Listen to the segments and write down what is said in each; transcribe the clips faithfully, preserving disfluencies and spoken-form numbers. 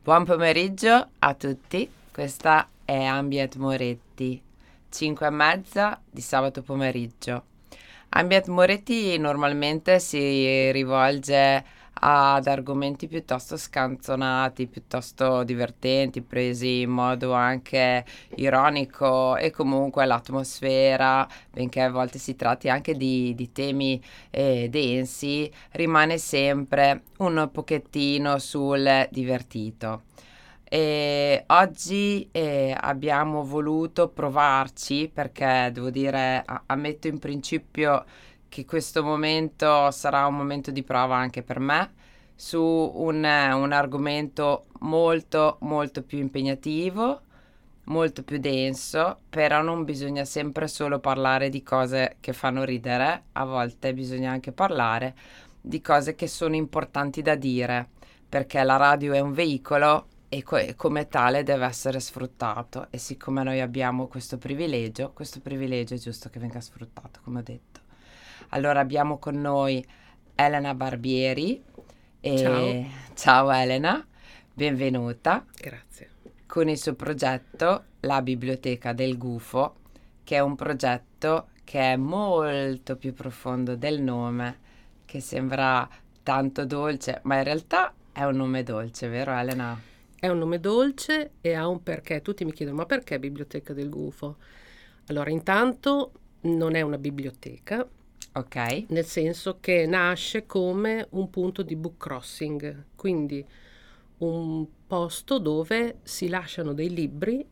Buon pomeriggio a tutti, questa è Ambient Moretti, cinque e mezza di sabato pomeriggio. Ambient Moretti normalmente si rivolge ad argomenti piuttosto scanzonati, piuttosto divertenti, presi in modo anche ironico e comunque l'atmosfera, benché a volte si tratti anche di, di temi eh, densi, rimane sempre un pochettino sul divertito. E oggi eh, abbiamo voluto provarci perché devo dire, a- ammetto in principio che questo momento sarà un momento di prova anche per me su un, eh, un argomento molto molto più impegnativo, molto più denso, però non bisogna sempre solo parlare di cose che fanno ridere, a volte bisogna anche parlare di cose che sono importanti da dire, perché la radio è un veicolo e co- e come tale deve essere sfruttato, e siccome noi abbiamo questo privilegio, questo privilegio è giusto che venga sfruttato, come ho detto. Allora abbiamo con noi Elena Barbieri Ciao, e ciao Elena, benvenuta grazie. con il suo progetto La Biblioteca del Gufo, che è un progetto che è molto più profondo del nome, che sembra tanto dolce, ma in realtà è un nome dolce, vero Elena? È un nome dolce e ha un perché. Tutti mi chiedono, ma perché Biblioteca del Gufo? Allora, intanto non è una biblioteca, Ok? nel senso che nasce come un punto di book crossing, quindi un posto dove si lasciano dei libri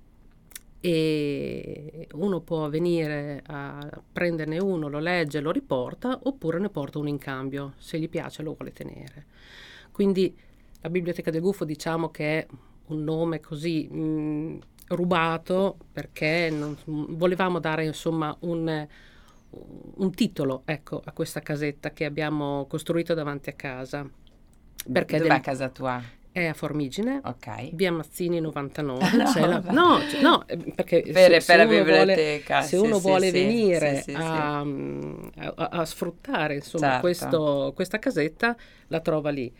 e uno può venire a prenderne uno, lo legge, lo riporta, oppure ne porta uno in cambio, se gli piace lo vuole tenere. Quindi la Biblioteca del Gufo diciamo che è un nome così mh, rubato perché non- volevamo dare insomma un, un titolo, ecco, a questa casetta che abbiamo costruito davanti a casa. Perché Dov'è del, casa tua? è a Formigine, Ok. via Mazzini novantanove. No, C'è la, vabbè. no, c- no, eh, perché se, Per, se per la uno vuole, biblioteca, se sì, uno sì, vuole sì, sì, venire sì, sì, a, mm, a- a sfruttare insomma certo. questo, questa casetta, la trova lì.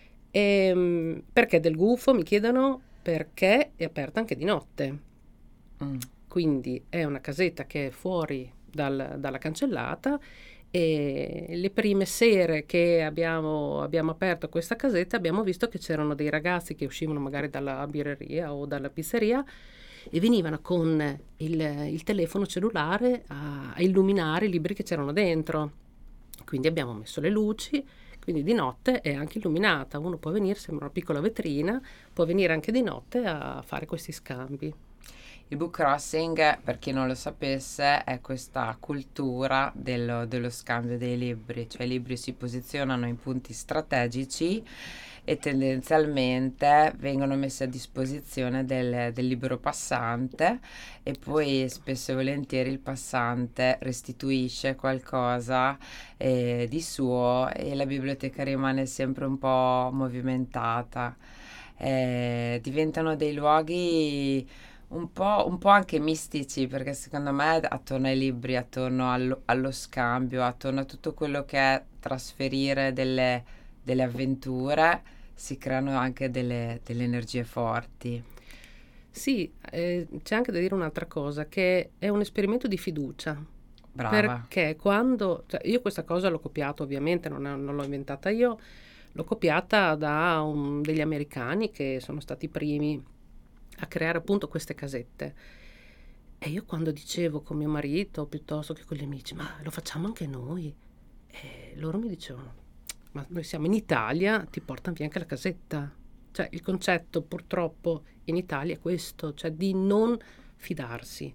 E, perché del Gufo mi chiedono perché è aperta anche di notte. Mm. Quindi è una casetta che è fuori dal- dalla cancellata e le prime sere che abbiamo, abbiamo aperto questa casetta abbiamo visto che c'erano dei ragazzi che uscivano magari dalla birreria o dalla pizzeria e venivano con il, il telefono cellulare a, a illuminare i libri che c'erano dentro. Quindi abbiamo messo le luci, quindi di notte è anche illuminata. Uno può venire, sembra una piccola vetrina, può venire anche di notte a fare questi scambi. Il book crossing, per chi non lo sapesse, è questa cultura dello, dello scambio dei libri, cioè i libri si posizionano in punti strategici e tendenzialmente vengono messi a disposizione del, del libero passante e poi Esatto. spesso e volentieri il passante restituisce qualcosa eh, di suo e la biblioteca rimane sempre un po' movimentata. Eh, diventano dei luoghi un po', un po' anche mistici, perché secondo me attorno ai libri, attorno allo, allo scambio, attorno a tutto quello che è trasferire delle, delle avventure, si creano anche delle, delle energie forti. Sì, eh, c'è anche da dire un'altra cosa, che è un esperimento di fiducia, Brava. perché quando, cioè io questa cosa l'ho copiata ovviamente, non, è- non l'ho inventata io, l'ho copiata da un- degli americani che sono stati i primi a creare appunto queste casette. E io quando dicevo con mio marito, piuttosto che con gli amici, ma lo facciamo anche noi? E loro mi dicevano, ma noi siamo in Italia, ti portano via anche la casetta. Cioè il concetto purtroppo in Italia è questo, cioè di non fidarsi.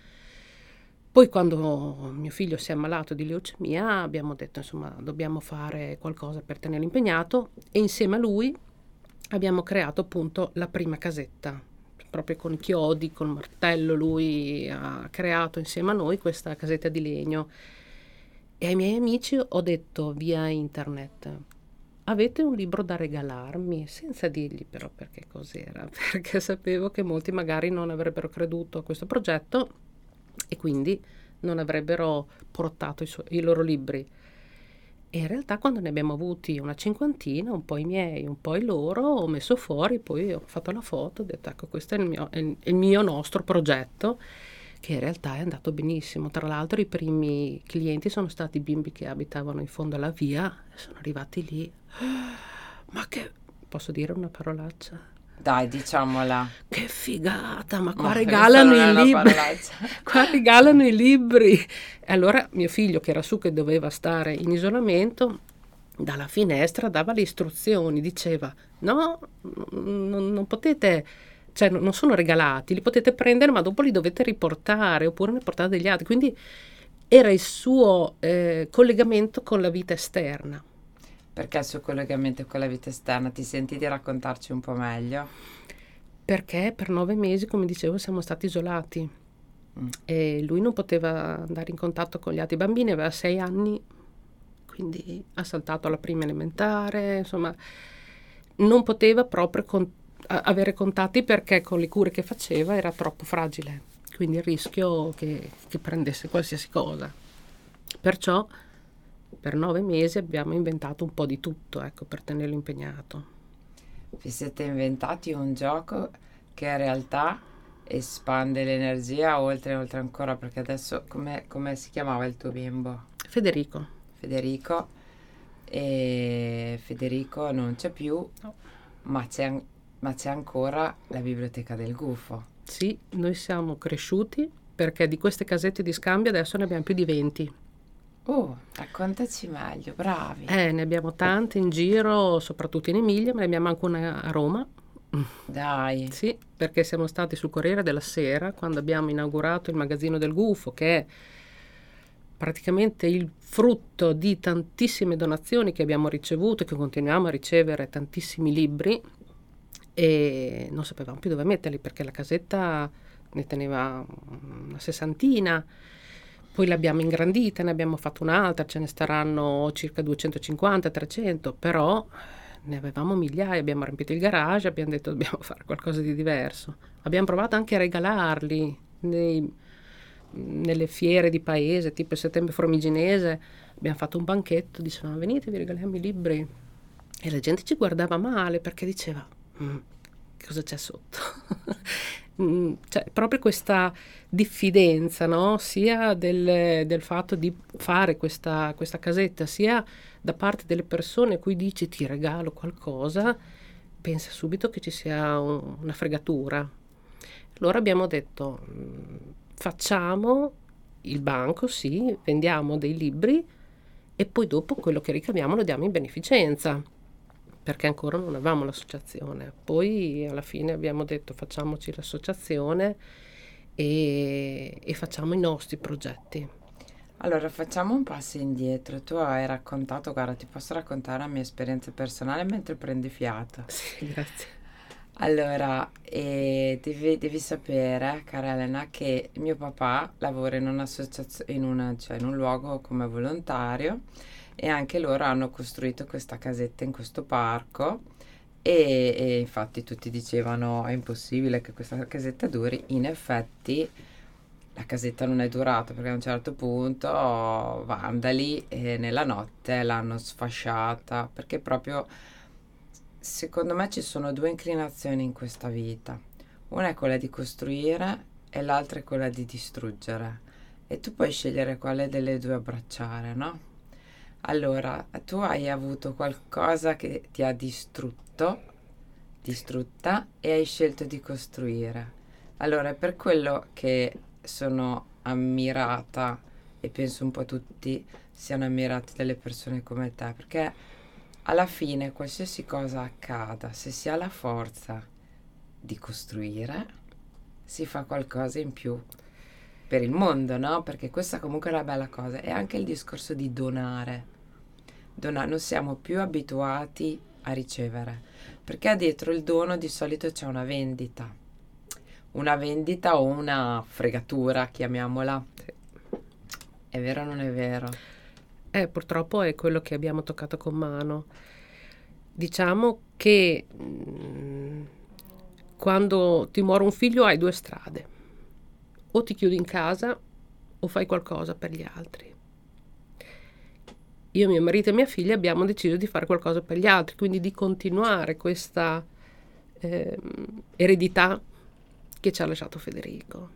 Poi quando mio figlio si è ammalato di leucemia abbiamo detto insomma dobbiamo fare qualcosa per tenerlo impegnato e insieme a lui abbiamo creato appunto la prima casetta, proprio con i chiodi, col martello lui ha creato insieme a noi questa casetta di legno e ai miei amici ho detto via internet avete un libro da regalarmi? Senza dirgli però perché cos'era, perché sapevo che molti magari non avrebbero creduto a questo progetto e quindi non avrebbero portato i, suo- i loro libri. E in realtà quando ne abbiamo avuti una cinquantina, un po' i miei, un po' i loro, ho messo fuori, poi ho fatto la foto, ho detto ecco questo è il mio, è il, è il mio nostro progetto, che in realtà è andato benissimo. Tra l'altro i primi clienti sono stati bimbi che abitavano in fondo alla via, e sono arrivati lì, ma che, posso dire una parolaccia? Dai, diciamola. Che figata, ma qua Ma questa regalano non è i una libri, parolaccia. qua regalano i libri. E allora mio figlio, che era su, che doveva stare in isolamento, dalla finestra dava le istruzioni, diceva no, non, non potete, cioè non sono regalati, li potete prendere ma dopo li dovete riportare oppure ne portate degli altri. Quindi era il suo eh, collegamento con la vita esterna. Perché il suo collegamento con la vita esterna? Ti senti di raccontarci un po' meglio? Perché per nove mesi, come dicevo, siamo stati isolati mm. e lui non poteva andare in contatto con gli altri bambini, aveva sei anni, quindi ha saltato la prima elementare, insomma non poteva proprio con- avere contatti perché con le cure che faceva era troppo fragile, quindi il rischio che, che prendesse qualsiasi cosa. Perciò per nove mesi abbiamo inventato un po' di tutto, ecco, per tenerlo impegnato. Vi siete inventati un gioco che in realtà espande l'energia oltre oltre ancora, perché adesso come, come si chiamava il tuo bimbo? Federico. Federico. E Federico non c'è più, No. ma c'è, ma c'è ancora la biblioteca del gufo. Sì, noi siamo cresciuti perché di queste casette di scambio adesso ne abbiamo più di venti. Oh, raccontaci meglio, bravi. Eh, ne abbiamo tante in giro, soprattutto in Emilia, ma ne abbiamo anche una a Roma. Dai. Sì, perché siamo stati sul Corriere della Sera quando abbiamo inaugurato il magazzino del gufo, che è praticamente il frutto di tantissime donazioni che abbiamo ricevuto e che continuiamo a ricevere, tantissimi libri, e non sapevamo più dove metterli perché la casetta ne teneva una sessantina. Poi l'abbiamo ingrandita, ne abbiamo fatto un'altra, ce ne staranno circa duecentocinquanta trecento, però ne avevamo migliaia, abbiamo riempito il garage, abbiamo detto dobbiamo fare qualcosa di diverso. Abbiamo provato anche a regalarli nei, nelle fiere di paese, tipo il settembre formiginese, abbiamo fatto un banchetto, dicevamo venite vi regaliamo i libri, e la gente ci guardava male perché diceva mm, cosa c'è sotto? Mm, cioè, proprio questa diffidenza, no? Sia del, del fatto di fare questa, questa casetta, sia da parte delle persone a cui dici ti regalo qualcosa, pensa subito che ci sia un, una fregatura. Allora abbiamo detto mm, facciamo il banco, sì, vendiamo dei libri e poi dopo quello che ricaviamo lo diamo in beneficenza, perché ancora non avevamo l'associazione. Poi alla fine abbiamo detto facciamoci l'associazione e, e facciamo i nostri progetti. Allora facciamo un passo indietro. Tu hai raccontato, guarda, ti posso raccontare la mia esperienza personale mentre prendi fiato. Sì, grazie. Allora, eh, devi, devi sapere, cara Elena, che mio papà lavora in un'associazione, in, una, cioè in un luogo come volontario, e anche loro hanno costruito questa casetta in questo parco e, e infatti tutti dicevano è impossibile che questa casetta duri. In effetti la casetta non è durata perché a un certo punto vandali eh, nella notte l'hanno sfasciata, perché proprio secondo me ci sono due inclinazioni in questa vita, una è quella di costruire e l'altra è quella di distruggere, e tu puoi scegliere quale delle due abbracciare, no? Allora, tu hai avuto qualcosa che ti ha distrutto, distrutta, e hai scelto di costruire. Allora, è per quello che sono ammirata, e penso un po' tutti siano ammirati dalle persone come te, perché alla fine qualsiasi cosa accada, se si ha la forza di costruire, si fa qualcosa in più per il mondo, no? Perché questa comunque è la bella cosa. È anche il discorso di donare. Donare, non siamo più abituati a ricevere, perché dietro il dono di solito c'è una vendita. Una vendita o una fregatura, chiamiamola. Sì. È vero o non è vero? Eh, purtroppo è quello che abbiamo toccato con mano. Diciamo che mh, quando ti muore un figlio hai due strade. O ti chiudi in casa o fai qualcosa per gli altri. io, mio marito e mia figlia abbiamo deciso di fare qualcosa per gli altri, quindi di continuare questa eh, eredità che ci ha lasciato Federico.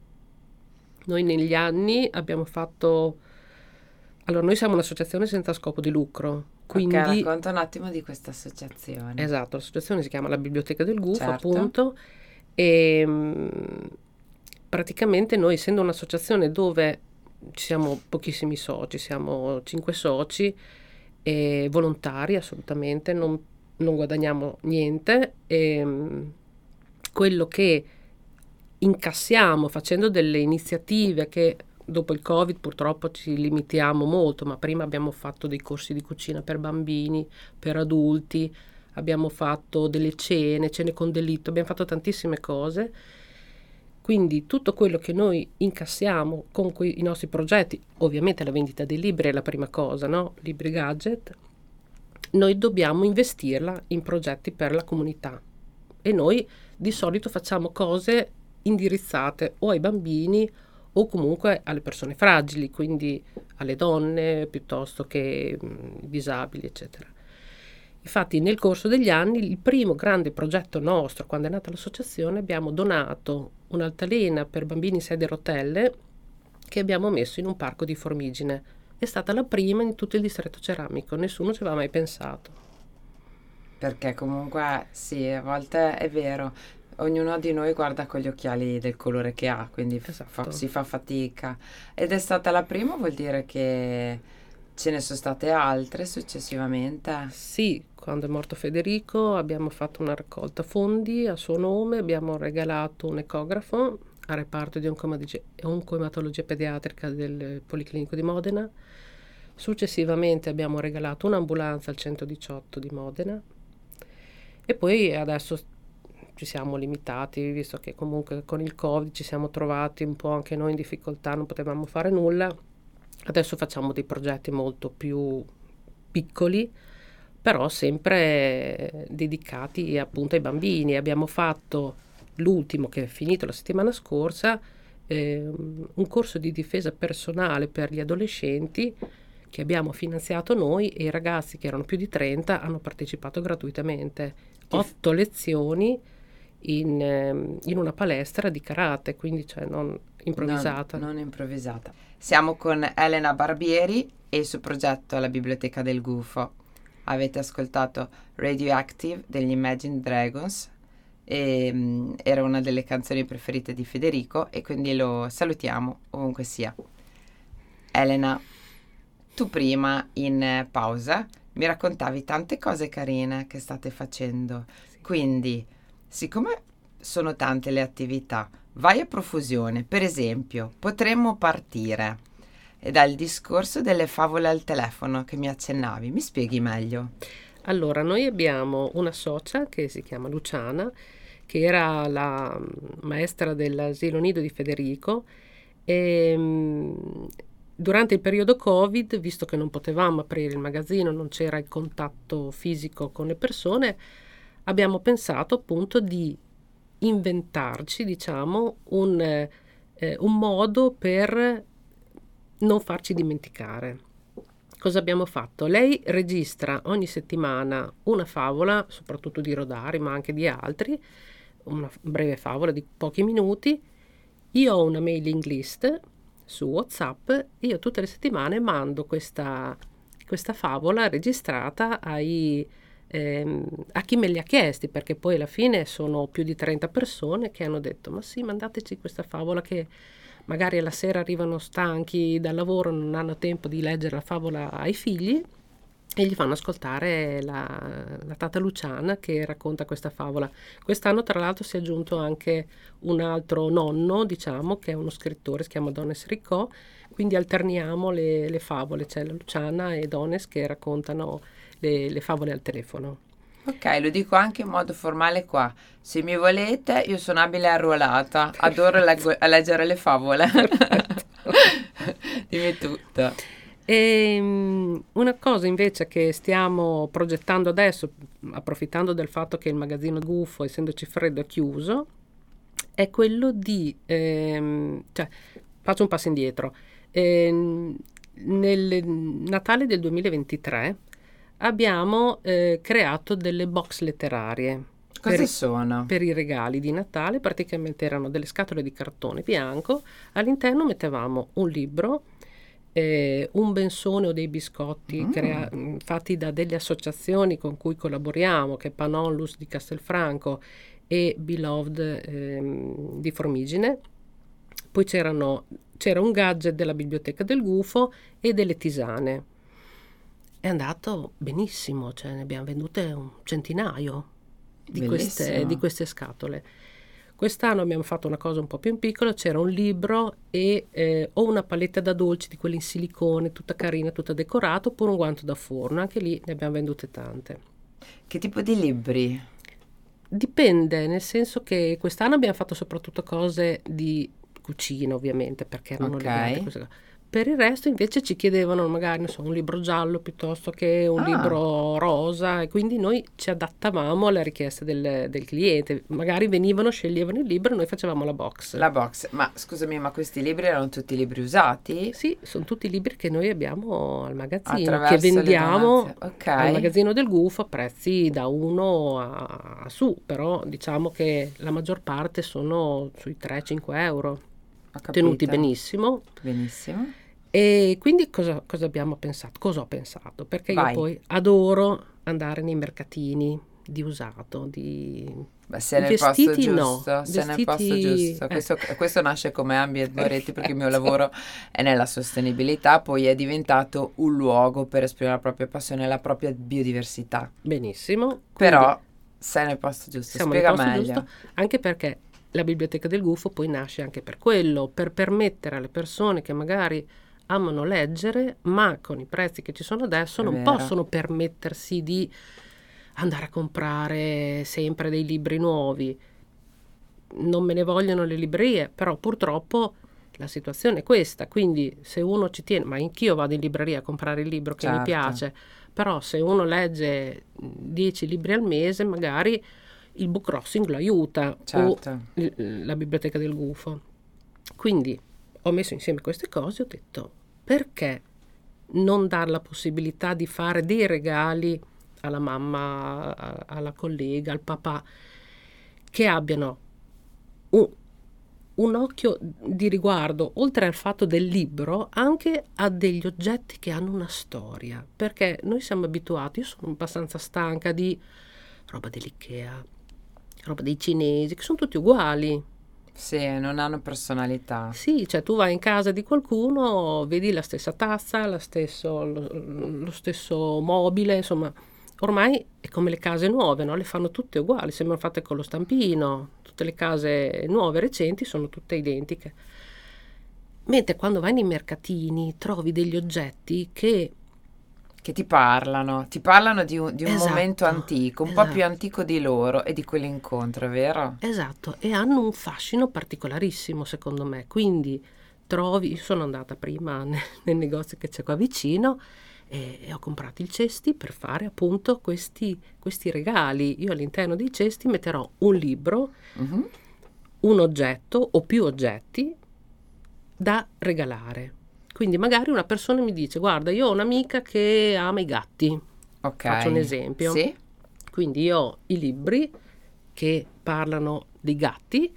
Noi negli anni abbiamo fatto... Allora, noi siamo un'associazione senza scopo di lucro, quindi... Ok, racconta un attimo di questa associazione. Esatto, l'associazione si chiama la Biblioteca del Gufo, Certo. appunto, e mh, praticamente noi, essendo un'associazione dove ci siamo pochissimi soci, siamo cinque soci, e volontari assolutamente, non, non guadagniamo niente, e mh, quello che incassiamo facendo delle iniziative che dopo il Covid purtroppo ci limitiamo molto, ma prima abbiamo fatto dei corsi di cucina per bambini, per adulti, abbiamo fatto delle cene, cene con delitto, abbiamo fatto tantissime cose. Quindi tutto quello che noi incassiamo con que- i nostri progetti, ovviamente la vendita dei libri è la prima cosa, no? Libri gadget, noi dobbiamo investirla in progetti per la comunità. E noi di solito facciamo cose indirizzate o ai bambini o comunque alle persone fragili, quindi alle donne piuttosto che mh, disabili, eccetera. Infatti nel corso degli anni il primo grande progetto nostro, quando è nata l'associazione, abbiamo donato un'altalena per bambini in sedia a rotelle che abbiamo messo in un parco di Formigine. È stata la prima in tutto il distretto ceramico, nessuno ci aveva mai pensato. Perché comunque sì, a volte è vero, ognuno di noi guarda con gli occhiali del colore che ha, quindi f- Esatto. fa- si fa fatica. Ed è stata la prima, vuol dire che ce ne sono state altre successivamente? Sì, quando è morto Federico abbiamo fatto una raccolta fondi a suo nome, abbiamo regalato un ecografo al reparto di oncomadi- oncoematologia pediatrica del Policlinico di Modena. Successivamente abbiamo regalato un'ambulanza al centodiciotto di Modena e poi adesso ci siamo limitati, visto che comunque con il Covid ci siamo trovati un po' anche noi in difficoltà, non potevamo fare nulla. Adesso facciamo dei progetti molto più piccoli, però sempre dedicati appunto ai bambini. Abbiamo fatto l'ultimo, che è finito la settimana scorsa, ehm, un corso di difesa personale per gli adolescenti che abbiamo finanziato noi, e i ragazzi, che erano più di trenta, hanno partecipato gratuitamente. Otto lezioni in, ehm, in una palestra di karate, quindi cioè non improvvisata. Non, non improvvisata. Siamo con Elena Barbieri e il suo progetto La Biblioteca del Gufo. Avete ascoltato Radioactive degli Imagine Dragons, e, mh, era una delle canzoni preferite di Federico, e quindi lo salutiamo ovunque sia. Elena, tu prima in pausa mi raccontavi tante cose carine che state facendo, quindi siccome sono tante le attività, vai a profusione. Per esempio, potremmo partire dal discorso delle favole al telefono che mi accennavi. Mi spieghi meglio? Allora, noi abbiamo una socia che si chiama Luciana, che era la maestra dell'asilo nido di Federico, e mh, durante il periodo Covid, visto che non potevamo aprire il magazzino, non c'era il contatto fisico con le persone, abbiamo pensato appunto di inventarci, diciamo, un, eh, un modo per non farci dimenticare. Cosa abbiamo fatto? Lei registra ogni settimana una favola, soprattutto di Rodari, ma anche di altri, una breve favola di pochi minuti. Io ho una mailing list su WhatsApp, io tutte le settimane mando questa, questa favola registrata ai, ehm, a chi me li ha chiesti, perché poi alla fine sono più di trenta persone che hanno detto: ma sì, mandateci questa favola, che magari alla sera arrivano stanchi dal lavoro, non hanno tempo di leggere la favola ai figli, e gli fanno ascoltare la, la tata Luciana che racconta questa favola. Quest'anno tra l'altro si è aggiunto anche un altro nonno, diciamo, che è uno scrittore, si chiama Dones Riccò, quindi alterniamo le, le favole, c'è la Luciana e Dones che raccontano le, le favole al telefono. Ok, lo dico anche in modo formale qua. Se mi volete, io sono abile arruolata, adoro leggo- a leggere le favole. Dimmi tutto. E, um, una cosa invece che stiamo progettando adesso, approfittando del fatto che il magazzino Gufo, essendoci freddo, è chiuso, è quello di, ehm, cioè, faccio un passo indietro. Ehm, nel Natale del duemilaventitré abbiamo eh, creato delle box letterarie. Cosa per, sono? Per i regali di Natale. Praticamente erano delle scatole di cartone bianco, all'interno mettevamo un libro, eh, un bensone o dei biscotti Mm. crea- fatti da delle associazioni con cui collaboriamo, che è Panollus di Castelfranco e Beloved ehm, di Formigine. Poi c'erano, c'era un gadget della biblioteca del Gufo e delle tisane. È andato benissimo, cioè ne abbiamo vendute un centinaio di queste, Bellissimo. di queste scatole. Quest'anno abbiamo fatto una cosa un po' più in piccolo, c'era un libro e eh, o una paletta da dolci di quelle in silicone, tutta carina, tutta decorata, oppure un guanto da forno. Anche lì ne abbiamo vendute tante. Che tipo di libri? Dipende, nel senso che quest'anno abbiamo fatto soprattutto cose di cucina, ovviamente, perché erano Ok. legate a queste cose. Per il resto invece ci chiedevano magari, non so, un libro giallo piuttosto che un Ah. libro rosa, e quindi noi ci adattavamo alle richieste del, del cliente. Magari venivano, sceglievano il libro e noi facevamo la box. La box. Ma scusami, ma questi libri erano tutti libri usati? Sì, sono tutti libri che noi abbiamo al magazzino, Attraverso che le vendiamo donazioni. Ok. al magazzino del Gufo a prezzi da uno a, a su, però diciamo che la maggior parte sono sui tre cinque euro, Ho capito. tenuti benissimo. Benissimo. E quindi cosa, cosa abbiamo pensato? Cosa ho pensato? Perché Vai. io poi adoro andare nei mercatini di usato, di Beh, sei nel vestiti posto no, giusto, sei nel posto vestiti- giusto. eh. Questo, questo nasce come Ambient Moretti perché il mio Perfetto. lavoro è nella sostenibilità, poi è diventato un luogo per esprimere la propria passione e la propria biodiversità. Benissimo. Quindi Però sei nel posto giusto, siamo nel spiega posto meglio. giusto, anche perché la biblioteca del Gufo poi nasce anche per quello, per permettere alle persone che magari amano leggere, ma con i prezzi che ci sono adesso È non vero. possono permettersi di andare a comprare sempre dei libri nuovi. Non me ne vogliono le librerie, però purtroppo la situazione è questa, quindi se uno ci tiene, ma anch'io vado in libreria a comprare il libro che mi Certo. piace, però se uno legge dieci libri al mese, magari il book crossing lo aiuta, Certo. o l- la biblioteca del Gufo. Quindi ho messo insieme queste cose e ho detto, perché non dar la possibilità di fare dei regali alla mamma, a- alla collega, al papà, che abbiano un, un occhio di riguardo, oltre al fatto del libro, anche a degli oggetti che hanno una storia, perché noi siamo abituati, io sono abbastanza stanca di roba dell'Ikea, roba dei cinesi, che sono tutti uguali. Sì, non hanno personalità. Sì, cioè tu vai in casa di qualcuno, vedi la stessa tazza, la stesso, lo, lo stesso mobile, insomma, ormai è come le case nuove, no? Le fanno tutte uguali, sembrano fatte con lo stampino, tutte le case nuove, recenti, sono tutte identiche. Mentre quando vai nei mercatini trovi degli oggetti che Che ti parlano, ti parlano di un, di un Esatto, momento antico, un po' esatto. più antico di loro e di quell'incontro, è vero? Esatto, e hanno un fascino particolarissimo secondo me, quindi trovi, io sono andata prima nel, nel negozio che c'è qua vicino e, e ho comprato i cesti per fare appunto questi, questi regali. Io all'interno dei cesti metterò un libro, Mhm. un oggetto o più oggetti da regalare. Quindi magari una persona mi dice, guarda, io ho un'amica che ama i gatti, Ok. faccio un esempio. Sì? Quindi io ho i libri che parlano dei gatti,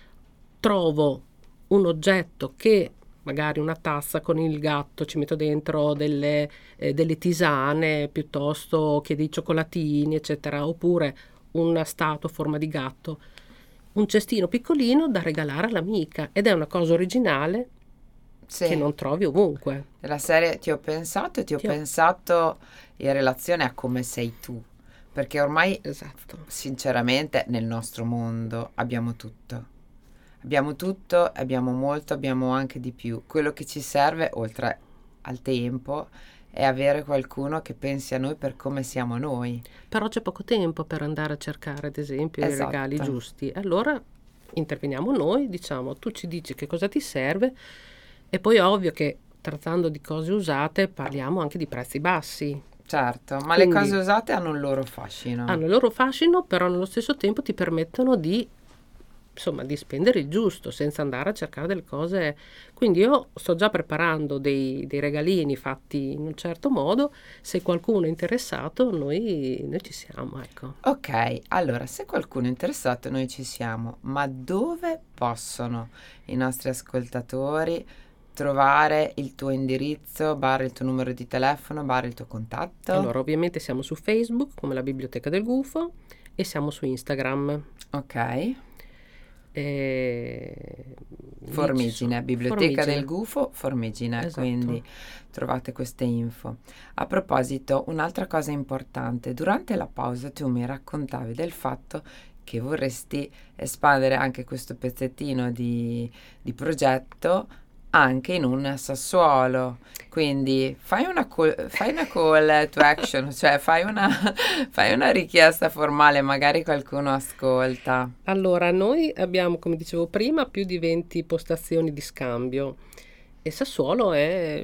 trovo un oggetto che magari una tazza con il gatto, ci metto dentro delle, eh, delle tisane piuttosto che dei cioccolatini, eccetera, oppure una statua a forma di gatto, un cestino piccolino da regalare all'amica, ed è una cosa originale Sì. che non trovi ovunque. Della serie ti ho pensato e ti ho Ti ho- pensato in relazione a come sei tu, perché ormai Esatto. sinceramente nel nostro mondo abbiamo tutto. Abbiamo tutto, abbiamo molto, abbiamo anche di più. Quello che ci serve, oltre al tempo, è avere qualcuno che pensi a noi per come siamo noi. Però c'è poco tempo per andare a cercare, ad esempio, Esatto. i regali giusti. Allora interveniamo noi, diciamo, tu ci dici che cosa ti serve, e poi è ovvio che trattando di cose usate parliamo anche di prezzi bassi. Certo, ma Quindi- le cose usate hanno il loro fascino. Hanno il loro fascino, però nello stesso tempo ti permettono di insomma, di spendere il giusto senza andare a cercare delle cose. Quindi io sto già preparando dei, dei regalini fatti in un certo modo. Se qualcuno è interessato, noi, noi ci siamo, ecco. Ok, allora, se qualcuno è interessato, noi ci siamo, ma dove possono i nostri ascoltatori trovare il tuo indirizzo, barra il tuo numero di telefono, barra il tuo contatto? Allora, ovviamente siamo su Facebook come la Biblioteca del Gufo e siamo su Instagram. Ok. E... Formigine, Biblioteca Formigine. del Gufo, Formigine, Esatto. quindi trovate queste info. A proposito, un'altra cosa importante, durante la pausa tu mi raccontavi del fatto che vorresti espandere anche questo pezzettino di, di progetto anche in un Sassuolo, quindi fai una call, fai una call to action, cioè fai una, fai una richiesta formale, magari qualcuno ascolta. Allora, noi abbiamo, come dicevo prima, più di venti postazioni di scambio e Sassuolo è,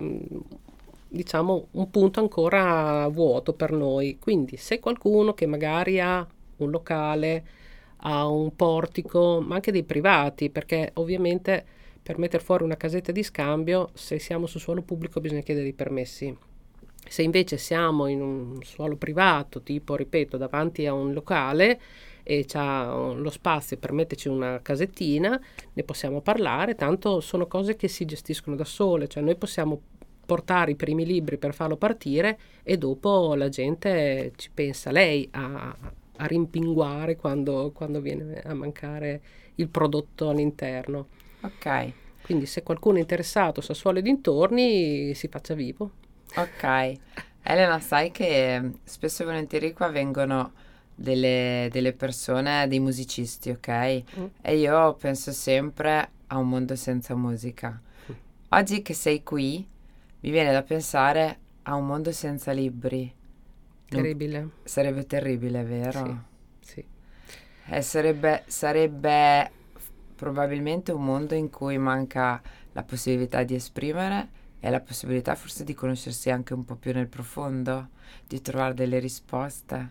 diciamo, un punto ancora vuoto per noi. Quindi se qualcuno che magari ha un locale, ha un portico, ma anche dei privati, perché ovviamente per mettere fuori una casetta di scambio, se siamo su suolo pubblico bisogna chiedere i permessi. Se invece siamo in un suolo privato, tipo, ripeto, davanti a un locale e c'ha lo spazio per metterci una casettina, ne possiamo parlare, tanto sono cose che si gestiscono da sole, cioè noi possiamo portare i primi libri per farlo partire e dopo la gente ci pensa lei a, a rimpinguare quando, quando viene a mancare il prodotto all'interno. Ok. Quindi se qualcuno è interessato, Sassuolo e dintorni, si faccia vivo. Ok. Elena, sai che spesso e volentieri qua vengono delle, delle persone, dei musicisti, ok? Mm. E io penso sempre a un mondo senza musica. Oggi che sei qui, mi viene da pensare a un mondo senza libri. Non- Terribile. Sarebbe terribile, vero? Sì, sì. Eh, sarebbe, sarebbe f- probabilmente un mondo in cui manca la possibilità di esprimere e la possibilità forse di conoscersi anche un po' più nel profondo, di trovare delle risposte.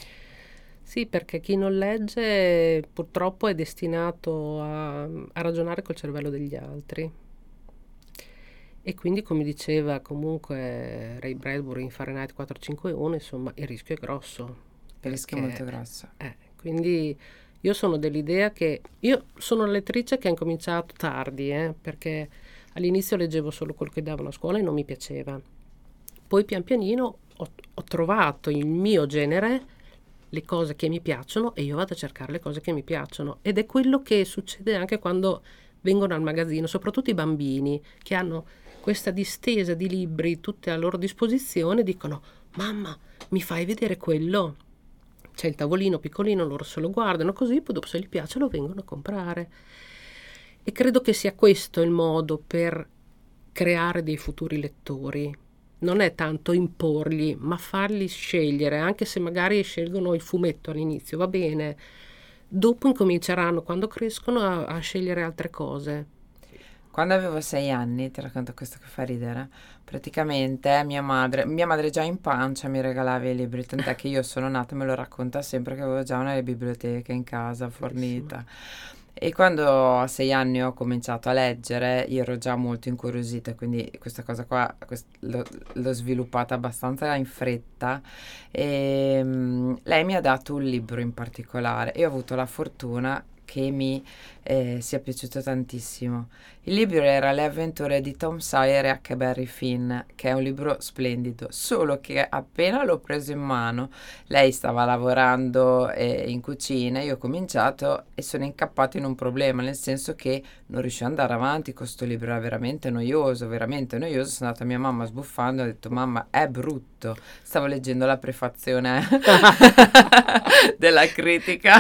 Sì, perché chi non legge purtroppo è destinato a, a ragionare col cervello degli altri. E quindi, come diceva comunque Ray Bradbury in Fahrenheit quattrocentocinquantuno, insomma, il rischio è grosso. Il rischio è Perché, molto grosso. eh, quindi io sono dell'idea che... Io sono una lettrice che ha incominciato tardi, eh, perché all'inizio leggevo solo quello che davano a scuola e non mi piaceva. Poi pian pianino ho, ho trovato il mio genere, le cose che mi piacciono, e io vado a cercare le cose che mi piacciono. Ed è quello che succede anche quando vengono al magazzino, soprattutto i bambini che hanno questa distesa di libri tutte a loro disposizione, dicono: mamma, mi fai vedere quello? C'è il tavolino piccolino, loro se lo guardano così, poi dopo se gli piace lo vengono a comprare. E credo che sia questo il modo per creare dei futuri lettori. Non è tanto imporgli, ma farli scegliere, anche se magari scelgono il fumetto all'inizio, va bene. Dopo incominceranno, quando crescono, a, a scegliere altre cose. Quando avevo sei anni, ti racconto questo che fa ridere, praticamente mia madre, mia madre già in pancia mi regalava i libri, tant'è che io sono nata, me lo racconta sempre, che avevo già una biblioteca in casa fornita. E quando a sei anni ho cominciato a leggere, io ero già molto incuriosita, quindi questa cosa qua quest- l'ho, l'ho sviluppata abbastanza in fretta. E mm, lei mi ha dato un libro in particolare e ho avuto la fortuna che mi eh, sia piaciuto tantissimo. Il libro era Le avventure di Tom Sawyer e Huckleberry Finn, che è un libro splendido, solo che appena l'ho preso in mano, lei stava lavorando eh, in cucina, io ho cominciato e sono incappata in un problema, nel senso che non riuscivo ad andare avanti, questo libro era veramente noioso, veramente noioso. Sono andata a mia mamma sbuffando e ho detto: mamma, è brutto. Stavo leggendo la prefazione della critica.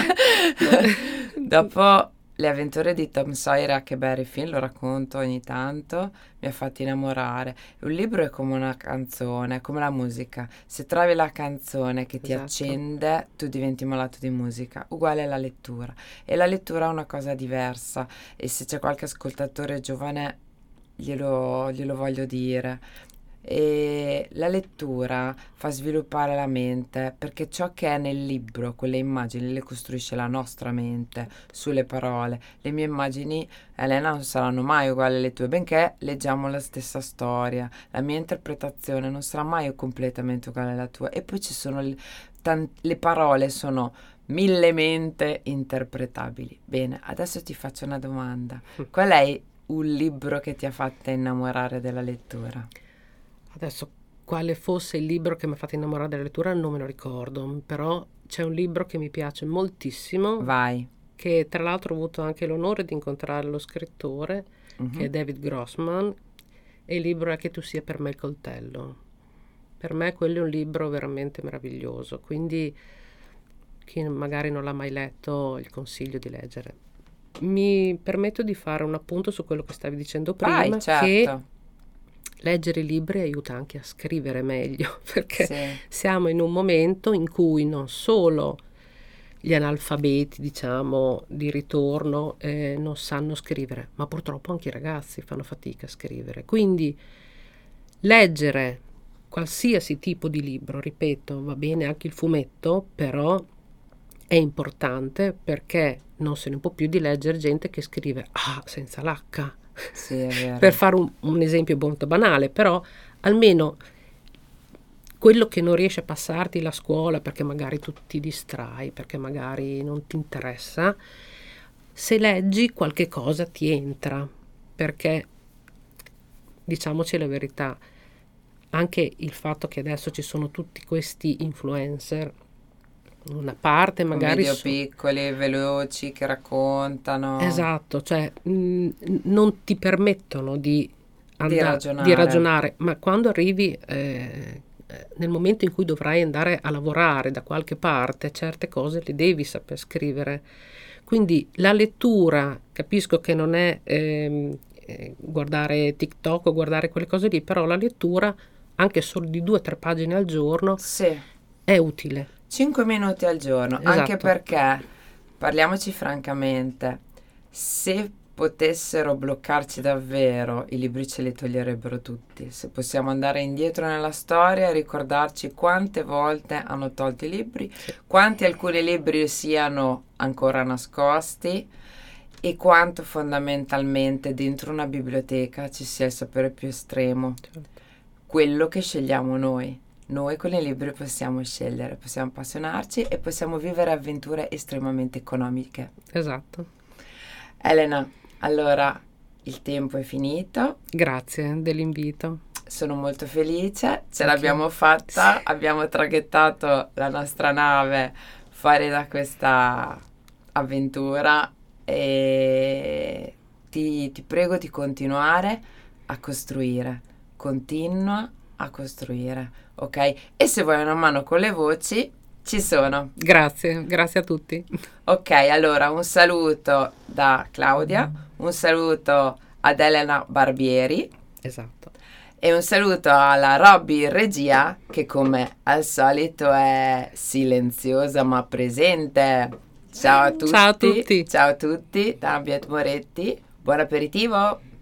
Dopo Le avventure di Tom Sawyer e Huckleberry Finn, lo racconto ogni tanto, mi ha fatto innamorare. Un libro è come una canzone, è come la musica. Se trovi la canzone che ti Esatto. accende, tu diventi malato di musica. Uguale alla lettura. E la lettura è una cosa diversa. E se c'è qualche ascoltatore giovane, glielo, glielo voglio dire. E la lettura fa sviluppare la mente, perché ciò che è nel libro, quelle immagini, le costruisce la nostra mente sulle parole. Le mie immagini, Elena, non saranno mai uguali alle tue, benché leggiamo la stessa storia. La mia interpretazione non sarà mai completamente uguale alla tua. E poi ci sono le, tan- le parole sono millemente interpretabili. Bene, adesso ti faccio una domanda. Qual è un libro che ti ha fatto innamorare della lettura? Adesso, quale fosse il libro che mi ha fatto innamorare della lettura non me lo ricordo, però c'è un libro che mi piace moltissimo. Vai. Che tra l'altro ho avuto anche l'onore di incontrare lo scrittore, uh-huh. che è David Grossman, e il libro è Che tu sia per me il coltello. Per me quello è un libro veramente meraviglioso, quindi chi magari non l'ha mai letto il consiglio di leggere. Mi permetto di fare un appunto su quello che stavi dicendo prima. Vai, certo. Che leggere i libri aiuta anche a scrivere meglio, perché sì. siamo in un momento in cui non solo gli analfabeti, diciamo, di ritorno eh, non sanno scrivere, ma purtroppo anche i ragazzi fanno fatica a scrivere. Quindi leggere qualsiasi tipo di libro, ripeto, va bene anche il fumetto, però è importante, perché non se ne può più di leggere gente che scrive ah senza l'H. Sì, è vero. Per fare un, un esempio molto banale, però almeno quello che non riesce a passarti la scuola perché magari tu ti distrai, perché magari non ti interessa, se leggi qualche cosa ti entra, perché diciamoci la verità, anche il fatto che adesso ci sono tutti questi influencer, una parte magari video su... piccoli, veloci, che raccontano, esatto, cioè mh, non ti permettono di, andare, di, ragionare. di ragionare, ma quando arrivi eh, nel momento in cui dovrai andare a lavorare da qualche parte, certe cose le devi saper scrivere. Quindi la lettura, capisco che non è ehm, eh, guardare TikTok o guardare quelle cose lì, però la lettura anche solo di due o tre pagine al giorno sì. è utile. cinque minuti al giorno, esatto. Anche perché, parliamoci francamente, se potessero bloccarci davvero, i libri ce li toglierebbero tutti. Se possiamo andare indietro nella storia e ricordarci quante volte hanno tolto i libri, quanti alcuni libri siano ancora nascosti e quanto fondamentalmente dentro una biblioteca ci sia il sapere più estremo, certo. Quello che scegliamo noi. Noi con i libri possiamo scegliere, possiamo appassionarci e possiamo vivere avventure estremamente economiche. Esatto. Elena, allora il tempo è finito. Grazie dell'invito. Sono molto felice, ce okay. l'abbiamo fatta, abbiamo traghettato la nostra nave fuori da questa avventura e ti, ti prego di continuare a costruire, continua a costruire, ok? E se vuoi una mano con le voci, ci sono. Grazie, grazie a tutti. Ok, allora un saluto da Claudia, un saluto ad Elena Barbieri. Esatto. E un saluto alla Robby in regia, che come al solito è silenziosa ma presente. Ciao a tutti. Ciao a tutti. Ciao a tutti da Ambient Moretti. Buon aperitivo.